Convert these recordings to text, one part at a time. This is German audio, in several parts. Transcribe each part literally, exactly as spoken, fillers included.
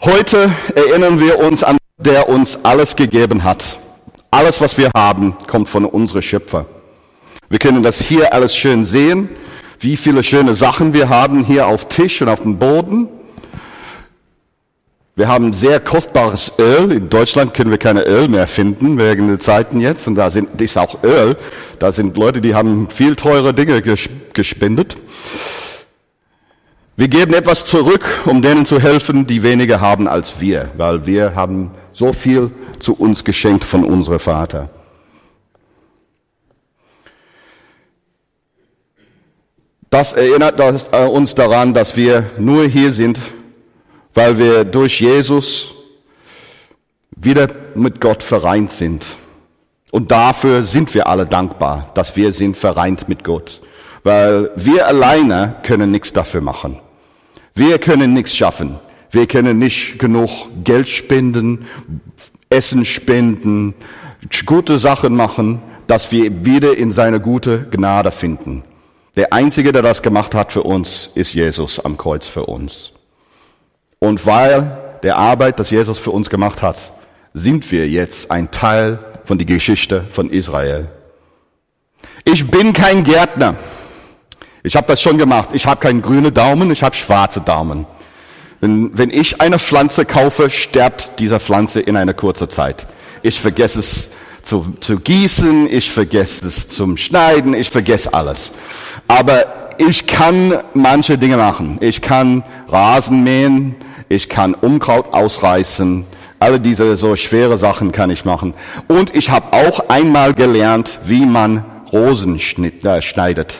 Heute erinnern wir uns an, der uns alles gegeben hat. Alles, was wir haben, kommt von unserem Schöpfer. Wir können das hier alles schön sehen, wie viele schöne Sachen wir haben hier auf Tisch und auf dem Boden. Wir haben sehr kostbares Öl. In Deutschland können wir keine Öl mehr finden, wegen der Zeiten jetzt. Und da sind, ist auch Öl. Da sind Leute, die haben viel teure Dinge gespendet. Wir geben etwas zurück, um denen zu helfen, die weniger haben als wir, weil wir haben so viel zu uns geschenkt von unserem Vater. Das erinnert uns daran, dass wir nur hier sind, weil wir durch Jesus wieder mit Gott vereint sind. Und dafür sind wir alle dankbar, dass wir sind vereint mit Gott. Weil wir alleine können nichts dafür machen. Wir können nichts schaffen. Wir können nicht genug Geld spenden, Essen spenden, gute Sachen machen, dass wir wieder in seine gute Gnade finden. Der Einzige, der das gemacht hat für uns, ist Jesus am Kreuz für uns. Und weil der Arbeit, das Jesus für uns gemacht hat, sind wir jetzt ein Teil von der Geschichte von Israel. Ich bin kein Gärtner. Ich habe das schon gemacht. Ich habe keinen grünen Daumen, ich habe schwarze Daumen. Wenn, wenn ich eine Pflanze kaufe, stirbt diese Pflanze in einer kurzen Zeit. Ich vergesse es zu, zu gießen, ich vergesse es zum Schneiden, ich vergesse alles. Aber ich kann manche Dinge machen. Ich kann Rasen mähen, ich kann Unkraut ausreißen. Alle diese so schwere Sachen kann ich machen. Und ich habe auch einmal gelernt, wie man Rosen schnitt, äh, schneidet.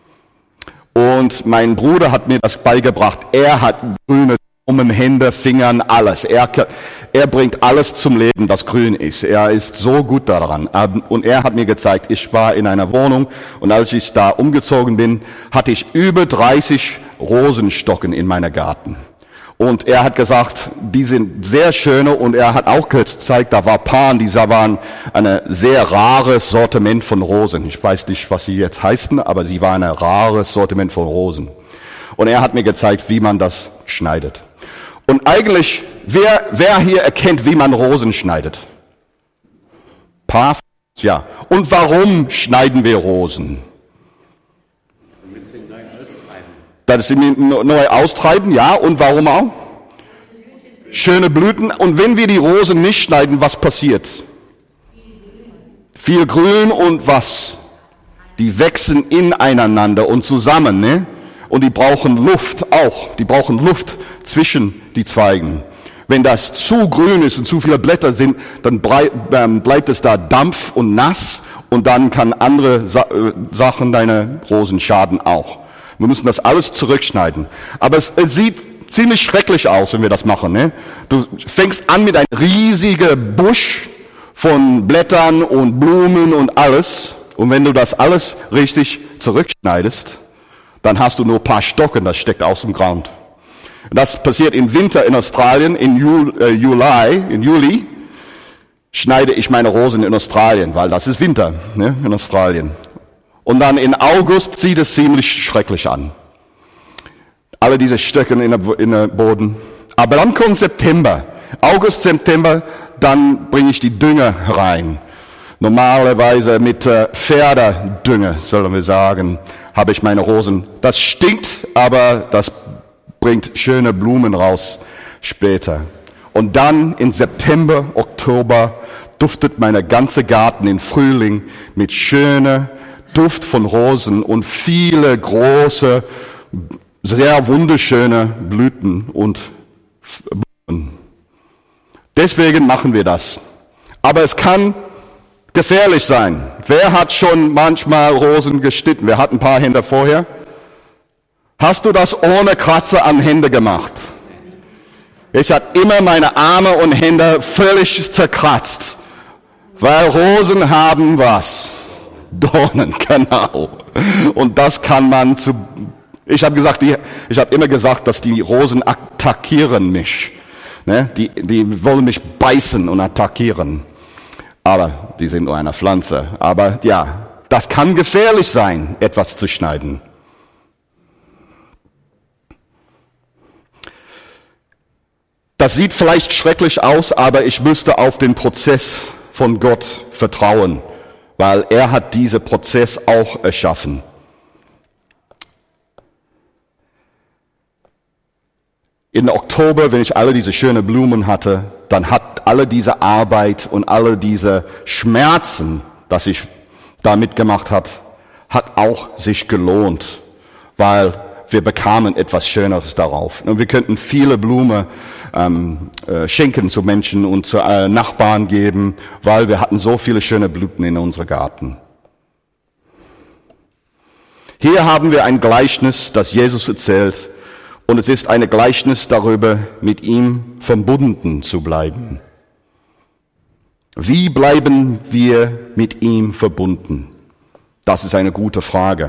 Und mein Bruder hat mir das beigebracht. Er hat grüne Daumen, Hände, Fingern, alles. Er, er bringt alles zum Leben, das grün ist. Er ist so gut daran. Und er hat mir gezeigt, ich war in einer Wohnung und als ich da umgezogen bin, hatte ich über dreißig Rosenstocken in meinem Garten. Und er hat gesagt, die sind sehr schöne und er hat auch gezeigt, da war Paaren, die waren ein sehr rares Sortiment von Rosen. Ich weiß nicht, was sie jetzt heißen, aber sie waren ein rares Sortiment von Rosen. Und er hat mir gezeigt, wie man das schneidet. Und eigentlich, wer, wer hier erkennt, wie man Rosen schneidet? Paar, ja. Und warum schneiden wir Rosen? Das ist neu austreiben, ja. Und warum auch? Schöne Blüten. Und wenn wir die Rosen nicht schneiden, was passiert? Viel Grün und was? Die wachsen ineinander und zusammen, ne? Und die brauchen Luft auch. Die brauchen Luft zwischen die Zweigen. Wenn das zu grün ist und zu viele Blätter sind, dann bleibt es da Dampf und nass und dann kann andere Sachen deine Rosen schaden auch. Wir müssen das alles zurückschneiden. Aber es, es sieht ziemlich schrecklich aus, wenn wir das machen. Ne? Du fängst an mit einem riesigen Busch von Blättern und Blumen und alles. Und wenn du das alles richtig zurückschneidest, dann hast du nur ein paar Stocken, das steckt aus dem Grund. Das passiert im Winter in Australien, in Juli, äh, Juli, in Juli schneide ich meine Rosen in Australien, weil das ist Winter, ne, in Australien. Und dann in August sieht es ziemlich schrecklich an. Alle diese Stöcke in der, in der Boden. Aber dann kommt September. August, September, dann bringe ich die Dünger rein. Normalerweise mit äh, Pferdedünger, sollen wir sagen, habe ich meine Rosen. Das stinkt, aber das bringt schöne Blumen raus später. Und dann in September, Oktober duftet mein ganzer Garten im Frühling mit schöner Duft von Rosen und viele große, sehr wunderschöne Blüten und Blumen. Deswegen machen wir das. Aber es kann gefährlich sein. Wer hat schon manchmal Rosen geschnitten? Wir hatten ein paar Hände vorher. Hast du das ohne Kratzer an Hände gemacht? Ich habe immer meine Arme und Hände völlig zerkratzt. Weil Rosen haben was? Dornen, genau. Und das kann man zu, ich habe gesagt, die, ich habe immer gesagt, dass die Rosen attackieren mich. Ne? Die, die wollen mich beißen und attackieren. Aber die sind nur eine Pflanze. Aber ja, das kann gefährlich sein, etwas zu schneiden. Das sieht vielleicht schrecklich aus, aber ich müsste auf den Prozess von Gott vertrauen, weil er hat diesen Prozess auch erschaffen. In Oktober, wenn ich alle diese schönen Blumen hatte, dann hat alle diese Arbeit und alle diese Schmerzen, dass ich da mitgemacht hat, hat auch sich gelohnt, weil wir bekamen etwas Schöneres darauf. Und wir könnten viele Blumen ähm, äh, schenken zu Menschen und zu äh, Nachbarn geben, weil wir hatten so viele schöne Blüten in unserem Garten. Hier haben wir ein Gleichnis, das Jesus erzählt, und es ist ein Gleichnis darüber, mit ihm verbunden zu bleiben. Wie bleiben wir mit ihm verbunden? Das ist eine gute Frage.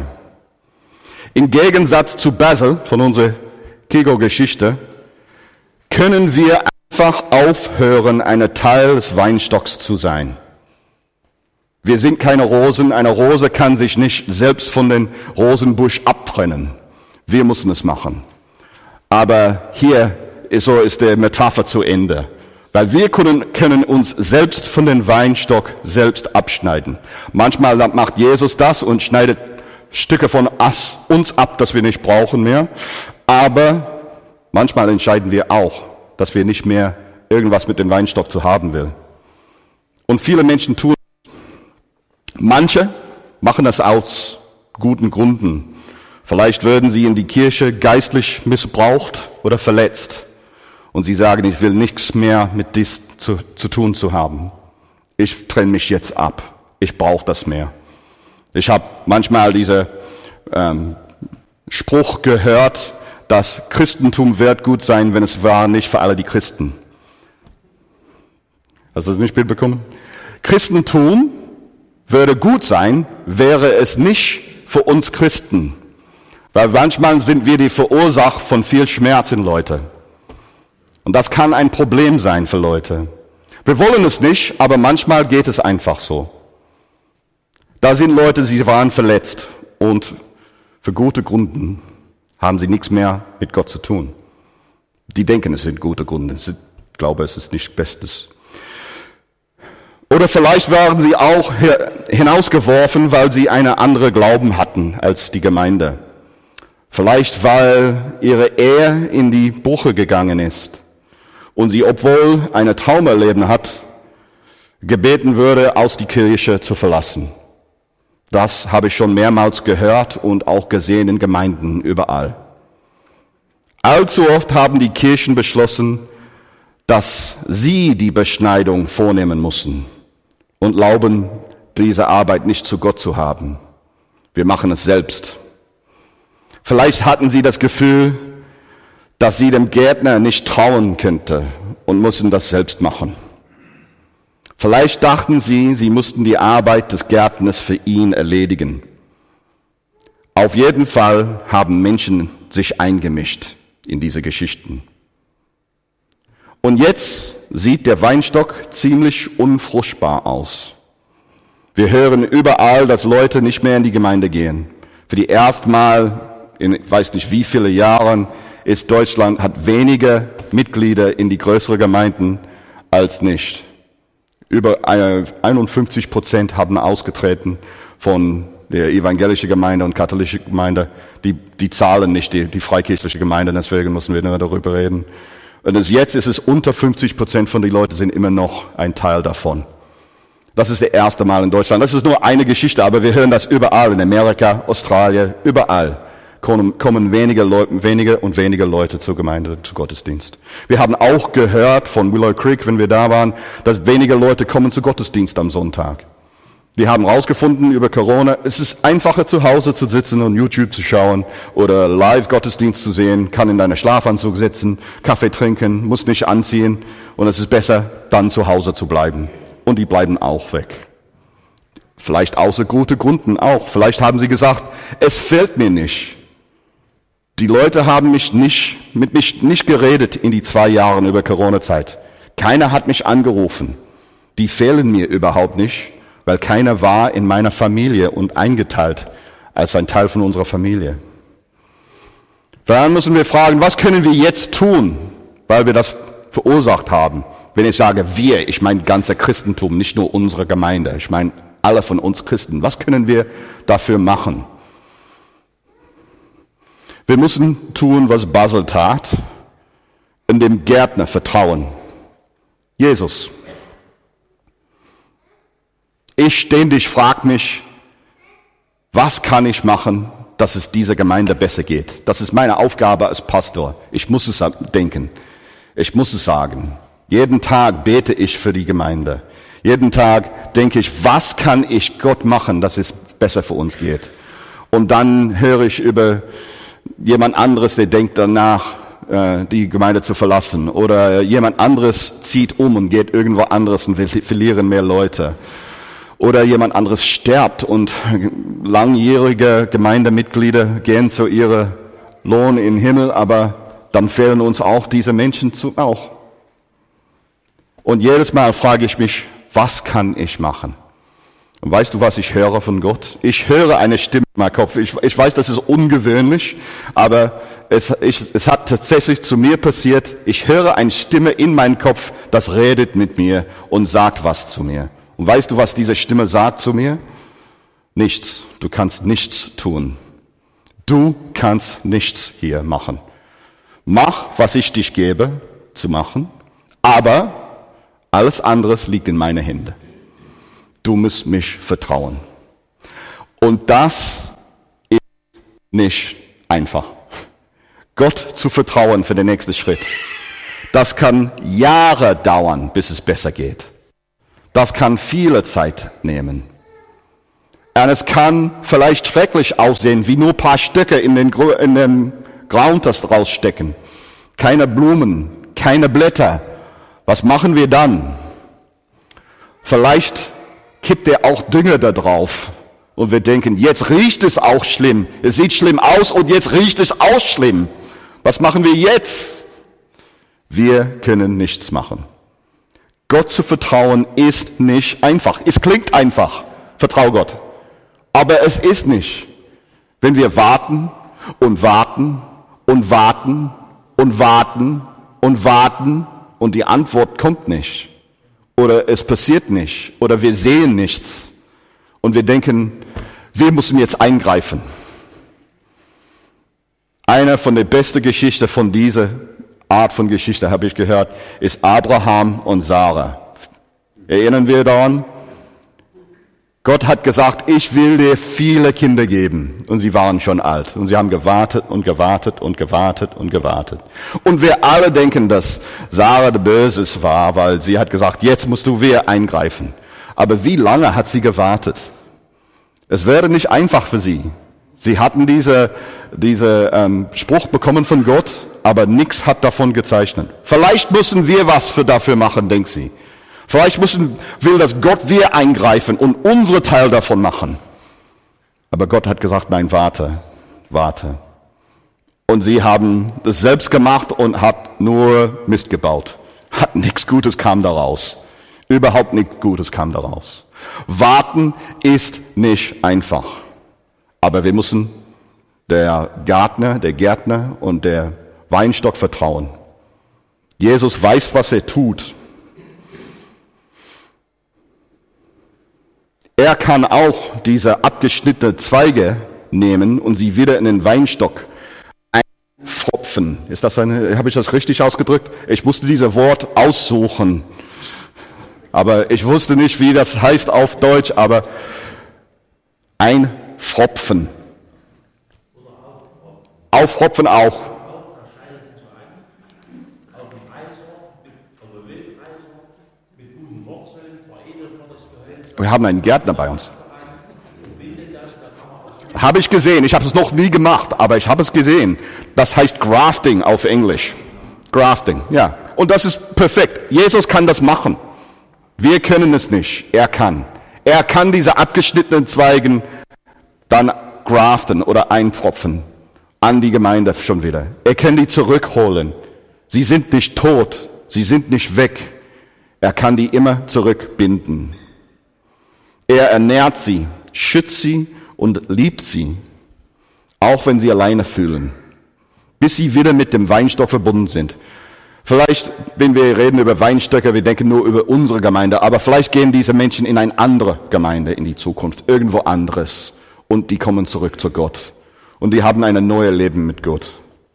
Im Gegensatz zu Basil von unserer Kego-Geschichte können wir einfach aufhören, ein Teil des Weinstocks zu sein. Wir sind keine Rosen. Eine Rose kann sich nicht selbst von dem Rosenbusch abtrennen. Wir müssen es machen. Aber hier ist so ist die Metapher zu Ende. Weil wir können, können uns selbst von dem Weinstock selbst abschneiden. Manchmal macht Jesus das und schneidet Stücke von Ass uns ab, das wir nicht brauchen mehr. Aber manchmal entscheiden wir auch, dass wir nicht mehr irgendwas mit dem Weinstock zu haben will. Und viele Menschen tun, manche machen das aus guten Gründen. Vielleicht würden sie in die Kirche geistlich missbraucht oder verletzt. Und sie sagen, ich will nichts mehr mit dies zu, zu tun zu haben. Ich trenne mich jetzt ab. Ich brauche das mehr. Ich habe manchmal diesen ähm, Spruch gehört, dass Christentum wird gut sein, wenn es war nicht für alle die Christen. Hast du das nicht mitbekommen? Christentum würde gut sein, wäre es nicht für uns Christen. Weil manchmal sind wir die Verursacher von viel Schmerz in Leute. Und das kann ein Problem sein für Leute. Wir wollen es nicht, aber manchmal geht es einfach so. Da sind Leute, sie waren verletzt und für gute Gründe haben sie nichts mehr mit Gott zu tun. Die denken, es sind gute Gründe. Ich glaube, es ist nicht Bestes. Oder vielleicht waren sie auch hinausgeworfen, weil sie eine andere Glauben hatten als die Gemeinde. Vielleicht, weil ihre Ehe in die Brüche gegangen ist und sie, obwohl eine Traum erleben hat, gebeten würde, aus die Kirche zu verlassen. Das habe ich schon mehrmals gehört und auch gesehen in Gemeinden überall. Allzu oft haben die Kirchen beschlossen, dass sie die Beschneidung vornehmen müssen und glauben, diese Arbeit nicht zu Gott zu haben. Wir machen es selbst. Vielleicht hatten sie das Gefühl, dass sie dem Gärtner nicht trauen könnte und mussten das selbst machen. Vielleicht dachten sie, sie mussten die Arbeit des Gärtners für ihn erledigen. Auf jeden Fall haben Menschen sich eingemischt in diese Geschichten. Und jetzt sieht der Weinstock ziemlich unfruchtbar aus. Wir hören überall, dass Leute nicht mehr in die Gemeinde gehen. Für die erste Mal in ich weiß nicht wie viele Jahren ist Deutschland, hat weniger Mitglieder in die größeren Gemeinden als nicht. Über einundfünfzig Prozent haben ausgetreten von der evangelischen Gemeinde und katholischen Gemeinde. Die, die zahlen nicht die, die freikirchliche Gemeinde, deswegen müssen wir nur darüber reden. Und es, jetzt ist es unter fünfzig Prozent von den Leuten sind immer noch ein Teil davon. Das ist das erste Mal in Deutschland. Das ist nur eine Geschichte, aber wir hören das überall, in Amerika, Australien, überall. Kommen, kommen weniger Leute, weniger und weniger Leute zur Gemeinde, zu Gottesdienst. Wir haben auch gehört von Willow Creek, wenn wir da waren, dass weniger Leute kommen zu Gottesdienst am Sonntag. Die haben herausgefunden über Corona, es ist einfacher zu Hause zu sitzen und YouTube zu schauen oder Live-Gottesdienst zu sehen, kann in deiner Schlafanzug sitzen, Kaffee trinken, muss nicht anziehen und es ist besser, dann zu Hause zu bleiben. Und die bleiben auch weg. Vielleicht außer gute Gründen auch. Vielleicht haben sie gesagt, es fehlt mir nicht. Die Leute haben mich nicht, mit mich nicht geredet in die zwei Jahren über Corona-Zeit. Keiner hat mich angerufen. Die fehlen mir überhaupt nicht, weil keiner war in meiner Familie und eingeteilt als ein Teil von unserer Familie. Dann müssen wir fragen, was können wir jetzt tun, weil wir das verursacht haben. Wenn ich sage wir, ich meine ganze Christentum, nicht nur unsere Gemeinde. Ich meine alle von uns Christen. Was können wir dafür machen? Wir müssen tun, was Basil tat, in dem Gärtner vertrauen. Jesus. Ich ständig frage mich, was kann ich machen, dass es dieser Gemeinde besser geht? Das ist meine Aufgabe als Pastor. Ich muss es denken. Ich muss es sagen. Jeden Tag bete ich für die Gemeinde. Jeden Tag denke ich, was kann ich Gott machen, dass es besser für uns geht? Und dann höre ich über jemand anderes, der denkt danach, die Gemeinde zu verlassen. Oder jemand anderes zieht um und geht irgendwo anderes und wir verlieren mehr Leute. Oder jemand anderes stirbt und langjährige Gemeindemitglieder gehen zu ihrem Lohn in den Himmel, aber dann fehlen uns auch diese Menschen zu, auch. Und jedes Mal frage ich mich, was kann ich machen? Und weißt du, was ich höre von Gott? Ich höre eine Stimme in meinem Kopf. Ich, ich weiß, das ist ungewöhnlich, aber es, ich, es hat tatsächlich zu mir passiert. Ich höre eine Stimme in meinem Kopf, das redet mit mir und sagt was zu mir. Und weißt du, was diese Stimme sagt zu mir? Nichts. Du kannst nichts tun. Du kannst nichts hier machen. Mach, was ich dich gebe, zu machen, aber alles anderes liegt in meinen Händen. Du musst mich vertrauen. Und das ist nicht einfach. Gott zu vertrauen für den nächsten Schritt. Das kann Jahre dauern, bis es besser geht. Das kann viele Zeit nehmen. Und es kann vielleicht schrecklich aussehen, wie nur ein paar Stöcke in den, in dem Ground, das rausstecken. Keine Blumen, keine Blätter. Was machen wir dann? Vielleicht kippt er auch Dünger da drauf. Und wir denken, jetzt riecht es auch schlimm. Es sieht schlimm aus und jetzt riecht es auch schlimm. Was machen wir jetzt? Wir können nichts machen. Gott zu vertrauen ist nicht einfach. Es klingt einfach. Vertrau Gott. Aber es ist nicht. Wenn wir warten und warten und warten und warten und warten und die Antwort kommt nicht. Oder es passiert nicht. Oder wir sehen nichts. Und wir denken, wir müssen jetzt eingreifen. Eine von der besten Geschichten von dieser Art von Geschichte, habe ich gehört, ist Abraham und Sarah. Erinnern wir daran? Gott hat gesagt, ich will dir viele Kinder geben. Und sie waren schon alt. Und sie haben gewartet und gewartet und gewartet und gewartet. Und wir alle denken, dass Sarah der Böses war, weil sie hat gesagt, jetzt musst du wieder eingreifen. Aber wie lange hat sie gewartet? Es wäre nicht einfach für sie. Sie hatten diese, diese ähm, Spruch bekommen von Gott, aber nichts hat davon gezeichnet. Vielleicht müssen wir was für dafür machen, denkt sie. Vielleicht müssen, will das Gott wir eingreifen und unsere Teil davon machen. Aber Gott hat gesagt, nein, warte, warte. Und sie haben das selbst gemacht und hat nur Mist gebaut. Hat nichts Gutes kam daraus. Überhaupt nichts Gutes kam daraus. Warten ist nicht einfach. Aber wir müssen der Gärtner, der Gärtner und der Weinstock vertrauen. Jesus weiß, was er tut. Er kann auch diese abgeschnittenen Zweige nehmen und sie wieder in den Weinstock einpfropfen. Ist das eine, habe ich das richtig ausgedrückt? Ich musste dieses Wort aussuchen. Aber ich wusste nicht, wie das heißt auf Deutsch, aber einpfropfen. Aufpfropfen auch. Wir haben einen Gärtner bei uns. Habe ich gesehen. Ich habe es noch nie gemacht, aber ich habe es gesehen. Das heißt Grafting auf Englisch. Grafting, ja. Und das ist perfekt. Jesus kann das machen. Wir können es nicht. Er kann. Er kann diese abgeschnittenen Zweigen dann graften oder einpfropfen an die Gemeinde schon wieder. Er kann die zurückholen. Sie sind nicht tot. Sie sind nicht weg. Er kann die immer zurückbinden. Er ernährt sie, schützt sie und liebt sie, auch wenn sie alleine fühlen, bis sie wieder mit dem Weinstock verbunden sind. Vielleicht, wenn wir reden über Weinstöcke, wir denken nur über unsere Gemeinde, aber vielleicht gehen diese Menschen in eine andere Gemeinde in die Zukunft, irgendwo anderes, und die kommen zurück zu Gott. Und die haben ein neues Leben mit Gott.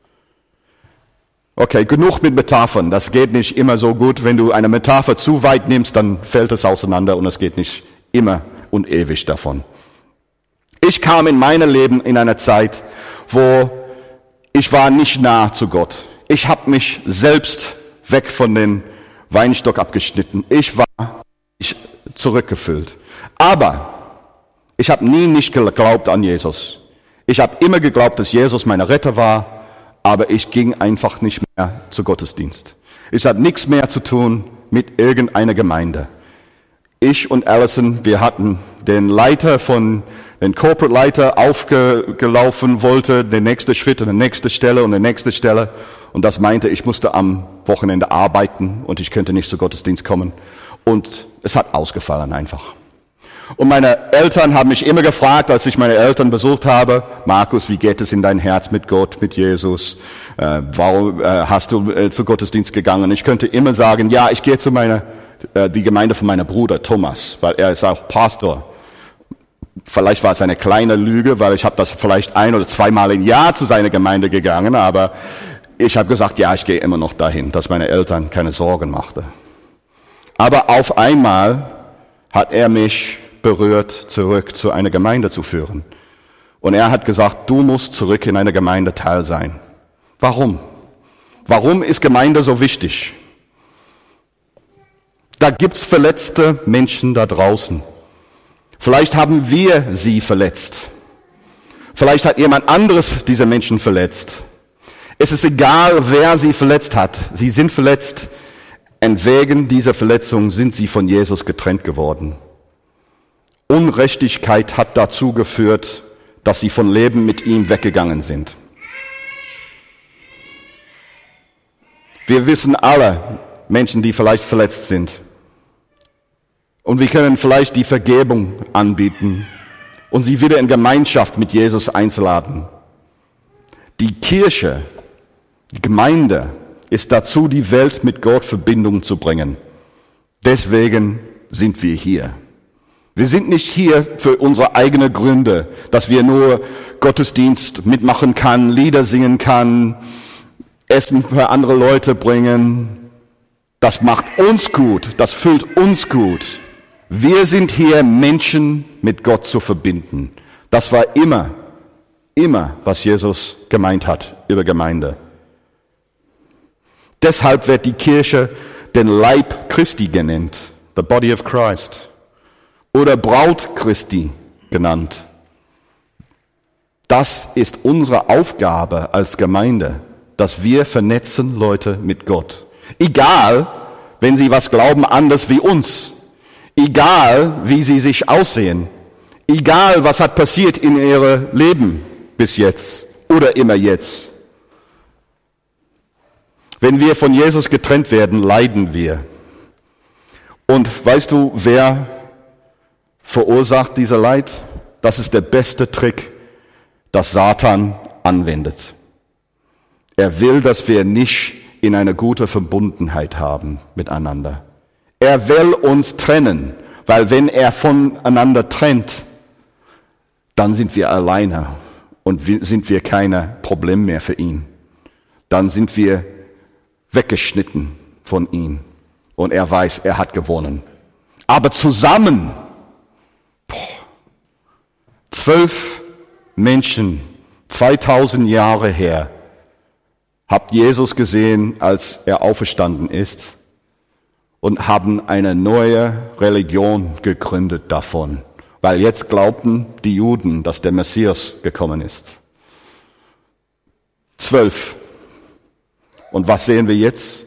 Okay, genug mit Metaphern. Das geht nicht immer so gut. Wenn du eine Metapher zu weit nimmst, dann fällt es auseinander und es geht nicht immer und ewig davon. Ich kam in meinem Leben in einer Zeit, wo ich war nicht nah zu Gott. Ich habe mich selbst weg von den Weinstock abgeschnitten. Ich war ich zurückgefüllt. Aber ich habe nie nicht geglaubt an Jesus. Ich habe immer geglaubt, dass Jesus mein Retter war, aber ich ging einfach nicht mehr zu Gottesdienst. Ich hatte nichts mehr zu tun mit irgendeiner Gemeinde. Ich und Alison, wir hatten den Leiter von, den Corporate Leiter aufgelaufen, wollte den nächsten Schritt und die nächste Stelle und die nächste Stelle. Und das meinte, ich musste am Wochenende arbeiten und ich könnte nicht zu Gottesdienst kommen. Und es hat ausgefallen einfach. Und meine Eltern haben mich immer gefragt, als ich meine Eltern besucht habe, Markus, wie geht es in dein Herz mit Gott, mit Jesus? Äh, warum äh, hast du äh, zu Gottesdienst gegangen? Ich könnte immer sagen, ja, ich gehe zu meiner, äh, die Gemeinde von meinem Bruder Thomas, weil er ist auch Pastor. Vielleicht war es eine kleine Lüge, weil ich habe das vielleicht ein oder zweimal im Jahr zu seiner Gemeinde gegangen, aber ich habe gesagt, ja, ich gehe immer noch dahin, dass meine Eltern keine Sorgen machten. Aber auf einmal hat er mich berührt, zurück zu einer Gemeinde zu führen. Und er hat gesagt, du musst zurück in einer Gemeinde Teil sein. Warum? Warum ist Gemeinde so wichtig? Da gibt's verletzte Menschen da draußen. Vielleicht haben wir sie verletzt. Vielleicht hat jemand anderes diese Menschen verletzt. Es ist egal, wer sie verletzt hat. Sie sind verletzt. Und wegen dieser Verletzung sind sie von Jesus getrennt geworden. Ungerechtigkeit hat dazu geführt, dass sie von Leben mit ihm weggegangen sind. Wir wissen alle Menschen, die vielleicht verletzt sind. Und wir können vielleicht die Vergebung anbieten und sie wieder in Gemeinschaft mit Jesus einzuladen. Die Kirche, die Gemeinde ist dazu, die Welt mit Gott in Verbindung zu bringen. Deswegen sind wir hier. Wir sind nicht hier für unsere eigenen Gründe, dass wir nur Gottesdienst mitmachen kann, Lieder singen kann, Essen für andere Leute bringen. Das macht uns gut, das füllt uns gut. Wir sind hier, Menschen mit Gott zu verbinden. Das war immer, immer, was Jesus gemeint hat über Gemeinde. Deshalb wird die Kirche den Leib Christi genannt, the body of Christ, oder Braut Christi genannt. Das ist unsere Aufgabe als Gemeinde, dass wir vernetzen Leute mit Gott. Egal, wenn sie was glauben, anders wie uns. Egal, wie sie sich aussehen. Egal, was hat passiert in ihrem Leben bis jetzt oder immer jetzt. Wenn wir von Jesus getrennt werden, leiden wir. Und weißt du, wer verursacht dieser Leid? Das ist der beste Trick, das Satan anwendet. Er will, dass wir nicht in eine gute Verbundenheit haben miteinander. Er will uns trennen, weil wenn er voneinander trennt, dann sind wir alleine und sind wir kein Problem mehr für ihn. Dann sind wir weggeschnitten von ihm und er weiß, er hat gewonnen. Aber zusammen, boah, zwölf Menschen, zweitausend Jahre her, habt Jesus gesehen, als er auferstanden ist und haben eine neue Religion gegründet davon, weil jetzt glaubten die Juden, dass der Messias gekommen ist. Zwölf. Und was sehen wir jetzt?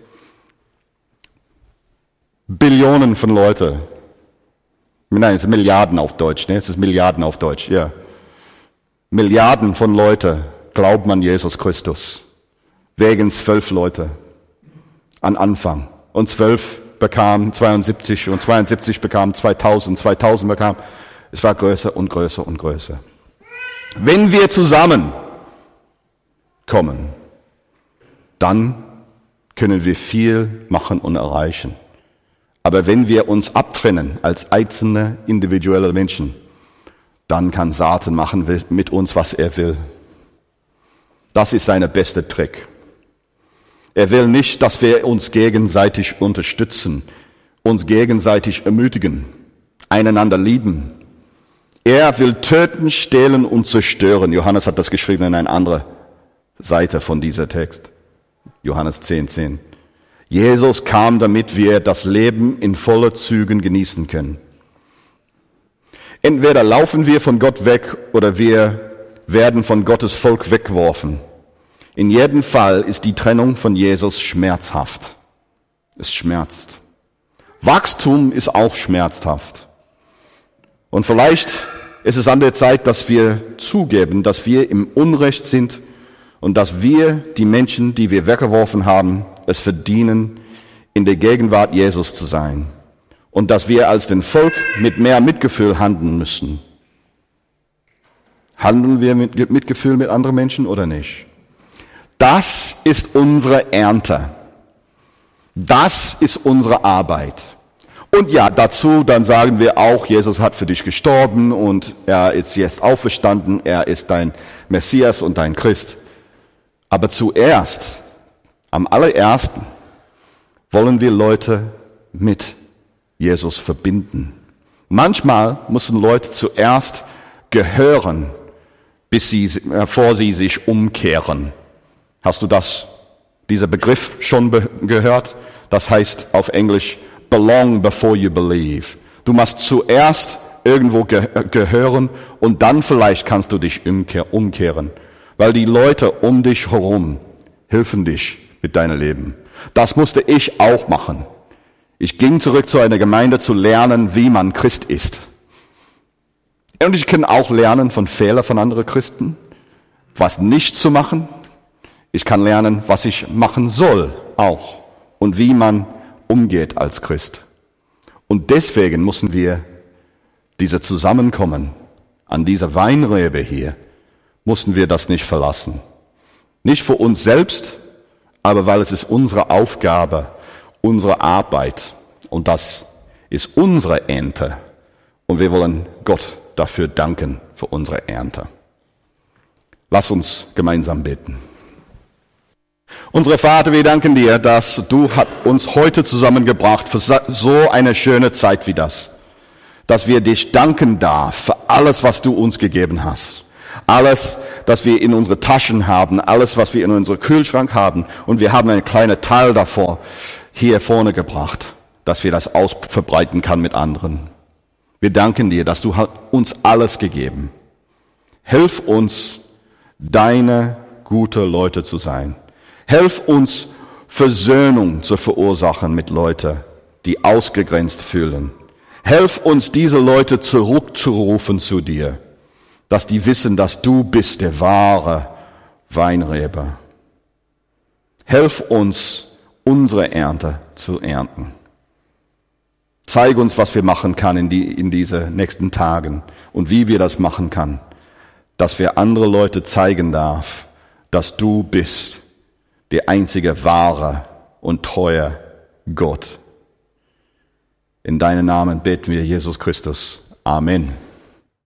Billionen von Leuten. Nein, es ist Milliarden auf Deutsch, ne? Es ist Milliarden auf Deutsch, ja. Milliarden von Leuten glauben an Jesus Christus. Wegen zwölf Leute. An Anfang. Und zwölf bekamen zweiundsiebzig und zweiundsiebzig bekamen zweitausend, zweitausend bekamen. Es war größer und größer und größer. Wenn wir zusammen kommen, dann können wir viel machen und erreichen. Aber wenn wir uns abtrennen als einzelne individuelle Menschen, dann kann Satan machen mit uns, was er will. Das ist sein bester Trick. Er will nicht, dass wir uns gegenseitig unterstützen, uns gegenseitig ermutigen, einander lieben. Er will töten, stehlen und zerstören. Johannes hat das geschrieben in einer anderen Seite von dieser Text. Johannes zehn, zehn. Jesus kam, damit wir das Leben in vollen Zügen genießen können. Entweder laufen wir von Gott weg oder wir werden von Gottes Volk weggeworfen. In jedem Fall ist die Trennung von Jesus schmerzhaft. Es schmerzt. Wachstum ist auch schmerzhaft. Und vielleicht ist es an der Zeit, dass wir zugeben, dass wir im Unrecht sind und dass wir, die Menschen, die wir weggeworfen haben, es verdienen, in der Gegenwart Jesus zu sein. Und dass wir als den Volk mit mehr Mitgefühl handeln müssen. Handeln wir mit Mitgefühl mit anderen Menschen oder nicht? Das ist unsere Ernte. Das ist unsere Arbeit. Und ja, dazu dann sagen wir auch, Jesus hat für dich gestorben und er ist jetzt auferstanden, er ist dein Messias und dein Christ. Aber zuerst, am allerersten, wollen wir Leute mit Jesus verbinden. Manchmal müssen Leute zuerst gehören, bis sie, bevor sie sich umkehren. Hast du das, dieser Begriff schon be- gehört? Das heißt auf Englisch, belong before you believe. Du musst zuerst irgendwo ge- gehören und dann vielleicht kannst du dich umkehr- umkehren. Weil die Leute um dich herum helfen dich mit deinem Leben. Das musste ich auch machen. Ich ging zurück zu einer Gemeinde zu lernen, wie man Christ ist. Und ich kann auch lernen von Fehlern von anderen Christen, was nicht zu machen. Ich kann lernen, was ich machen soll auch und wie man umgeht als Christ. Und deswegen müssen wir diese Zusammenkommen an dieser Weinrebe hier, mussten wir das nicht verlassen. Nicht für uns selbst, aber weil es ist unsere Aufgabe, unsere Arbeit und das ist unsere Ernte. Und wir wollen Gott dafür danken für unsere Ernte. Lass uns gemeinsam beten. Unser Vater, wir danken dir, dass du uns heute zusammengebracht für so eine schöne Zeit wie das. Dass wir dich danken darf für alles, was du uns gegeben hast. Alles, das wir in unsere Taschen haben, alles, was wir in unserem Kühlschrank haben. Und wir haben einen kleinen Teil davor hier vorne gebracht, dass wir das ausverbreiten kann mit anderen. Wir danken dir, dass du uns alles gegeben. Hilf uns, deine gute Leute zu sein. Hilf uns, Versöhnung zu verursachen mit Leuten, die ausgegrenzt fühlen. Hilf uns, diese Leute zurückzurufen zu dir, dass die wissen, dass du bist der wahre Weinrebe. Hilf uns, unsere Ernte zu ernten. Zeig uns, was wir machen können in, die, in diesen nächsten Tagen und wie wir das machen können, dass wir andere Leute zeigen darf, dass du bist der einzige wahre und treue Gott. In deinem Namen beten wir, Jesus Christus. Amen.